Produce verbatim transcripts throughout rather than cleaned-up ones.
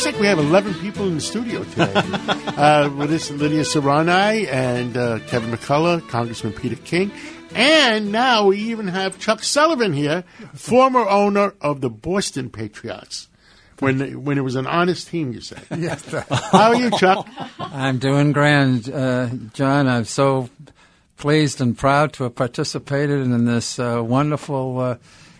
looks like we have eleven people in the studio today. uh, with us, Lydia Serrani and uh, Kevin McCullough, Congressman Peter King. And now we even have Chuck Sullivan here, former owner of the Boston Patriots. When when it was an honest team, you say. Yes. How are you, Chuck? I'm doing grand, uh, John. I'm so pleased and proud to have participated in this uh, wonderful uh,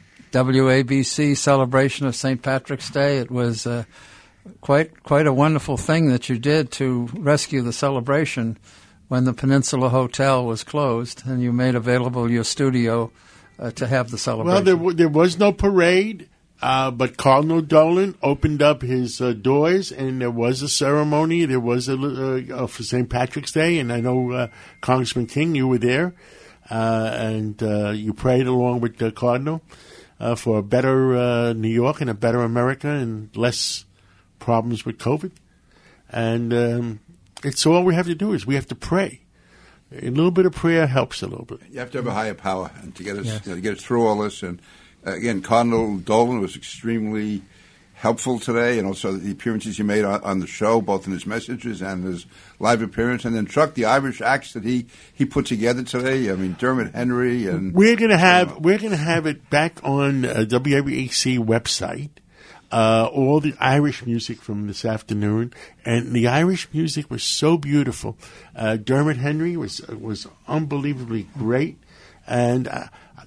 W A B C celebration of Saint Patrick's Day. It was uh, quite quite a wonderful thing that you did to rescue the celebration when the Peninsula Hotel was closed, and you made available your studio uh, to have the celebration. Well, there, w- there was no parade. Uh, but Cardinal Dolan opened up his uh, doors, and there was a ceremony. There was a uh, for Saint Patrick's Day, and I know uh, Congressman King, you were there, uh, and uh, you prayed along with the Cardinal uh, for a better uh, New York and a better America and less problems with COVID. And um, it's all we have to do is we have to pray. A little bit of prayer helps a little bit. You have to have a higher power and to get us Yes. you know, to get us through all this. And uh, again, Cardinal Dolan was extremely helpful today, and also the appearances he made on, on the show, both in his messages and his live appearance. And then Chuck, the Irish acts that he, he put together today. I mean, Dermot Henry and we're gonna have you know. we're gonna have it back on uh, W A B C website. Uh, all the Irish music from this afternoon, and the Irish music was so beautiful. Uh, Dermot Henry was was unbelievably great, and uh,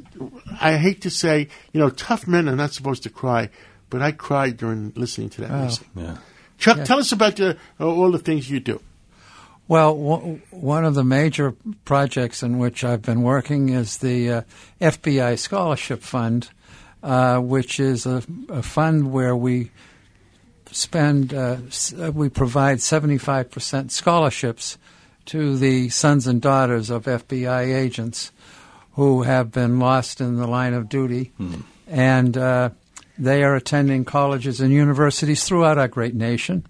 I hate to say, you know, tough men are not supposed to cry, but I cried during listening to that Oh, music. Yeah. Chuck, Yeah. tell us about the, uh, all the things you do. Well, w- one of the major projects in which I've been working is the uh, F B I Scholarship Fund, uh, which is a, a fund where we spend, uh, s- we provide seventy-five percent scholarships to the sons and daughters of F B I agents who have been lost in the line of duty, Hmm. and uh, they are attending colleges and universities throughout our great nation.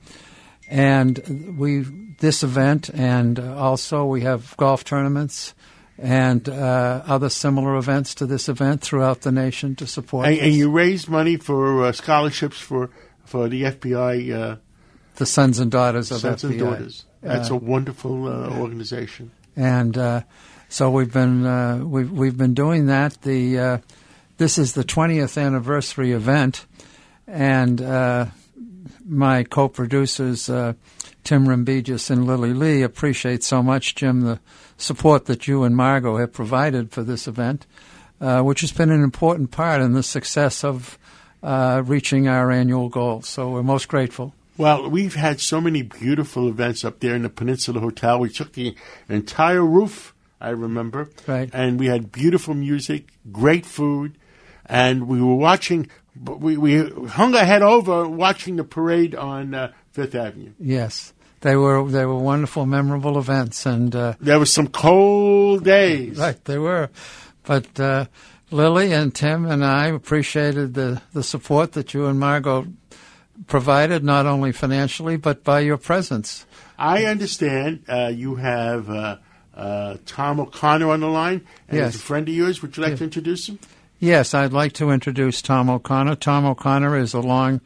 And we this event, and uh, also we have golf tournaments and uh, other similar events to this event throughout the nation to support And, this. and you raised money for uh, scholarships for, for the F B I uh, the sons and daughters of sons and F B I. daughters. That's Uh, a wonderful uh, organization. and uh, so we've been uh, we've we've been doing that. The uh, this is the twentieth anniversary event, and uh, my co-producers uh, Tim Rembigis and Lily Lee appreciate so much, Jim, the support that you and Margot have provided for this event, uh, which has been an important part in the success of uh, reaching our annual goals. So we're most grateful. Well, we've had so many beautiful events up there in the Peninsula Hotel. We took the entire roof, I remember. Right. And we had beautiful music, great food, and we were watching, we, we hung our head over watching the parade on uh, Fifth Avenue. Yes, they were they were wonderful, memorable events, and uh, There were some cold days. right, they were. But uh, Lily and Tim and I appreciated the, the support that you and Margot provided, not only financially, but by your presence. I understand uh, you have uh, uh, Tom O'Connor on the line, and Yes. he's a friend of yours. Would you like Yeah. to introduce him? Yes, I'd like to introduce Tom O'Connor. Tom O'Connor is a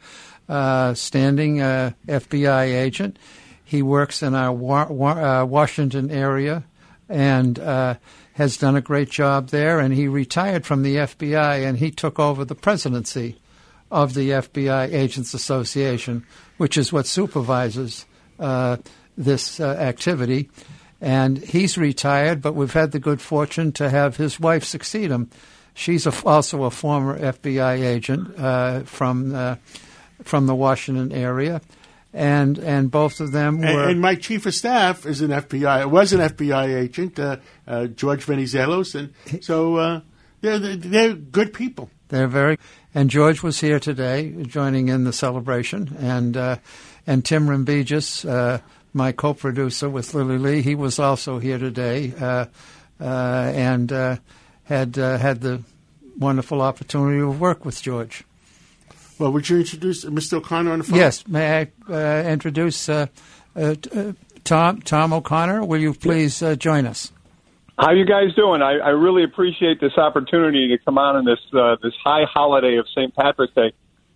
long-standing uh, F B I agent. He works in our wa- wa- uh, Washington area and uh, has done a great job there. And he retired from the F B I, and he took over the presidency of the F B I Agents Association, which is what supervises uh, this uh, activity. And he's retired, but we've had the good fortune to have his wife succeed him. She's a, also a former F B I agent uh, from uh, from the Washington area, and and both of them And, were. and my chief of staff is an F B I. Was an F B I agent, uh, uh, George Venizelos, and so uh, they're they're good people. They're very. And George was here today, joining in the celebration, and uh, and Tim Rembigis, uh, my co-producer with Lily Lee, he was also here today, uh, uh, and uh, had uh, had the wonderful opportunity to work with George. Well, would you introduce Mister O'Connor on the phone? Yes, may I uh, introduce uh, uh, uh, Tom Tom O'Connor? Will you please uh, join us? How you guys doing? I, I really appreciate this opportunity to come on in this uh, this high holiday of Saint Patrick's Day.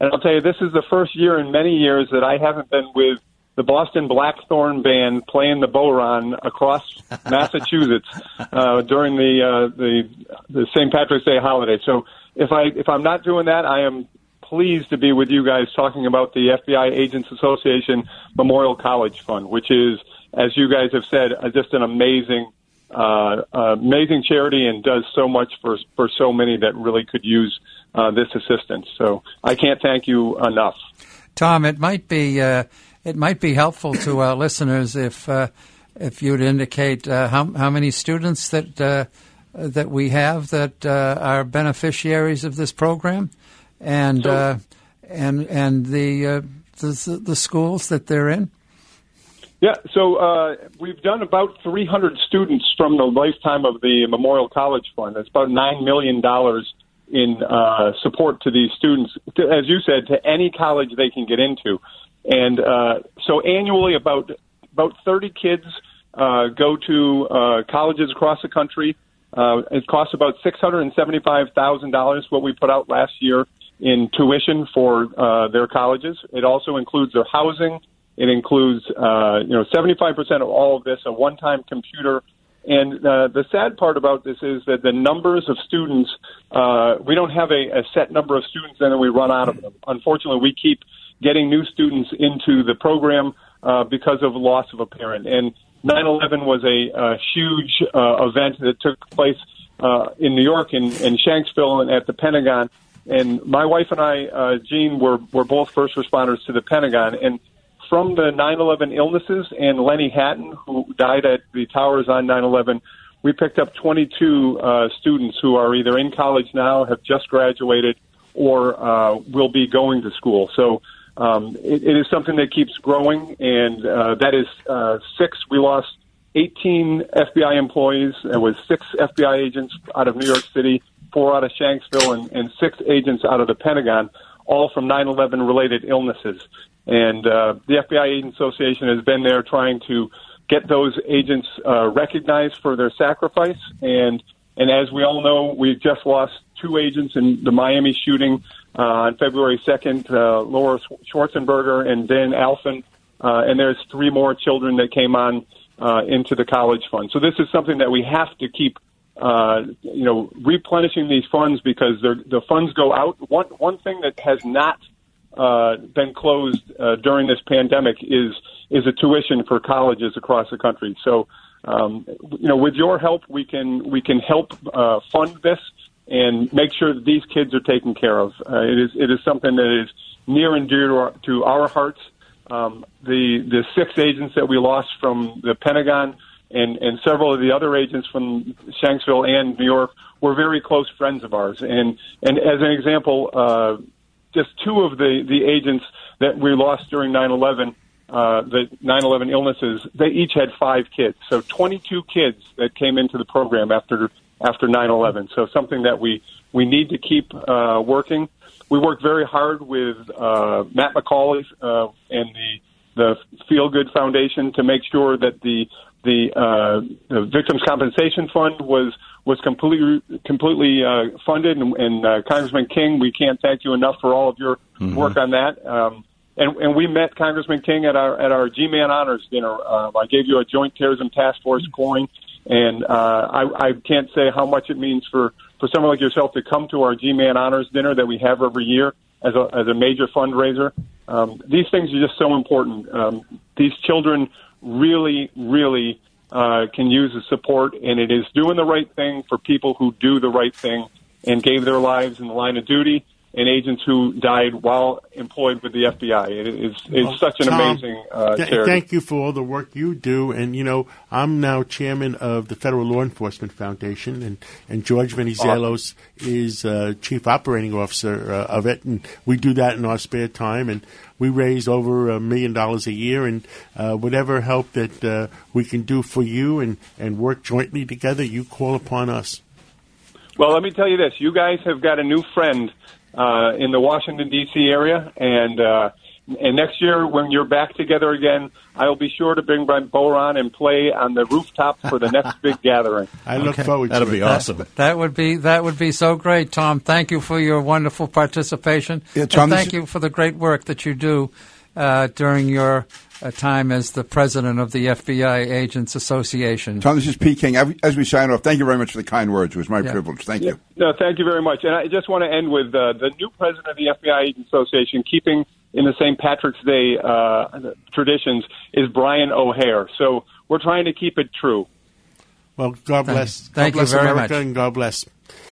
And I'll tell you, this is the first year in many years that I haven't been with the Boston Blackthorn Band playing the Boron across Massachusetts uh, during the, uh, the the Saint Patrick's Day holiday. So if I if I'm not doing that, I am pleased to be with you guys talking about the F B I Agents Association Memorial College Fund, which is, as you guys have said, uh, just an amazing, uh, uh, amazing charity and does so much for for so many that really could use uh, this assistance. So I can't thank you enough. Tom, it might be uh, it might be helpful to our listeners if uh, if you'd indicate uh, how how many students that uh, that we have that uh, are beneficiaries of this program, and so, uh, and and the, uh, the the schools that they're in. Yeah, so uh, we've done about three hundred students from the lifetime of the Memorial College Fund. That's about nine million dollars in uh, support to these students, to, as you said, to any college they can get into. And uh, so annually about about thirty kids uh, go to uh, colleges across the country. Uh, it costs about six hundred seventy-five thousand dollars, what we put out last year in tuition for uh, their colleges. It also includes their housing. It includes, uh, you know, seventy-five percent of all of this, a one-time computer. And uh, the sad part about this is that the numbers of students, uh, we don't have a, a set number of students and then we run out of them. Unfortunately, we keep getting new students into the program uh, because of loss of a parent. And nine eleven was a, a huge uh, event that took place uh, in New York, in, in Shanksville, and at the Pentagon. And my wife and I, uh, Jean, were, were both first responders to the Pentagon. And from the nine eleven illnesses and Lenny Hatton, who died at the towers on nine eleven, we picked up twenty-two uh, students who are either in college now, have just graduated, or uh, will be going to school. So um, it, it is something that keeps growing, and uh, that is uh, six. We lost eighteen F B I employees. There was six F B I agents out of New York City, four out of Shanksville, and, and six agents out of the Pentagon, all from nine eleven related illnesses. And uh, the F B I Agent Association has been there trying to get those agents uh, recognized for their sacrifice. And and as we all know, we've just lost two agents in the Miami shooting uh, on February second, uh, Laura Schwarzenberger and Dan Alphen. Uh, and there's three more children that came on uh, into the college fund. So this is something that we have to keep, uh, you know, replenishing these funds, because the funds go out. One one thing that has not Uh, been closed uh, during this pandemic is is a tuition for colleges across the country. So, um, you know, with your help, we can we can help uh, fund this and make sure that these kids are taken care of. Uh, it is it is something that is near and dear to our, to our hearts. Um, the the six agents that we lost from the Pentagon and and several of the other agents from Shanksville and New York were very close friends of ours. And and as an example, uh, just two of the, the agents that we lost during nine eleven, uh, the nine eleven illnesses, they each had five kids. So twenty-two kids that came into the program after after nine eleven. So something that we, we need to keep uh, working. We work very hard with uh, Matt McCauley uh, and the the Feel Good Foundation to make sure that the the, uh, the Victims Compensation Fund was was completely completely uh, funded, and, and uh, Congressman King, we can't thank you enough for all of your mm-hmm. work on that. Um, and, and we met Congressman King at our at our G-Man Honors dinner. Uh, I gave you a Joint Terrorism Task Force coin, and uh, I, I can't say how much it means for, for someone like yourself to come to our G-Man Honors dinner that we have every year as a as a major fundraiser. Um, these things are just so important. Um, these children really, really Uh, can use the support, and it is doing the right thing for people who do the right thing and gave their lives in the line of duty, and agents who died while employed with the F B I. It is it's well, such an Tom, amazing uh, th- charity. Thank you for all the work you do. And, you know, I'm now chairman of the Federal Law Enforcement Foundation, and, and George Venizelos awesome. is uh, chief operating officer uh, of it, and we do that in our spare time. And we raise over a million dollars a year, and uh, whatever help that uh, we can do for you and, and work jointly together, you call upon us. Well, let me tell you this. You guys have got a new friend uh, in the Washington, D C area, and uh, And next year, when you're back together again, I will be sure to bring my Boron and play on the rooftop for the next big gathering. I look Okay. forward That'll to be it. awesome. That, that would be that would be so great, Tom. Thank you for your wonderful participation. Yeah, Tom, and this thank is- you for the great work that you do uh, during your uh, time as the president of the F B I Agents Association. Tom, this is Pete King. As we sign off, thank you very much for the kind words. It was my Yeah. privilege. Thank you. No, thank you very much. And I just want to end with uh, the new president of the F B I Agents Association, keeping in the Saint Patrick's Day uh, traditions, is Brian O'Hare. So we're trying to keep it true. Well, God bless. Thank God you bless very America much. and God bless.